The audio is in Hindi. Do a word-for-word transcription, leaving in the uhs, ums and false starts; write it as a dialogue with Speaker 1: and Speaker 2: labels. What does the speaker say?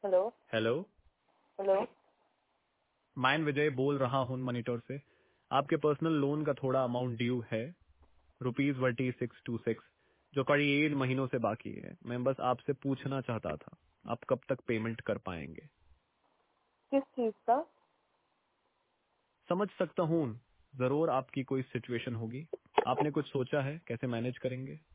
Speaker 1: Hello
Speaker 2: hello,
Speaker 1: hello.
Speaker 2: मैं विजय बोल रहा हूँ मॉनिटर से। आपके पर्सनल लोन का थोड़ा अमाउंट ड्यू है, rupees thirty six two six, जो करीब एट महीनों से बाकी है। मैं बस आपसे पूछना चाहता था, आप कब तक पेमेंट कर पाएंगे?
Speaker 1: किस चीज का?
Speaker 2: समझ सकता हूँ, जरूर आपकी कोई सिचुएशन होगी। आपने कुछ सोचा है कैसे मैनेज करेंगे?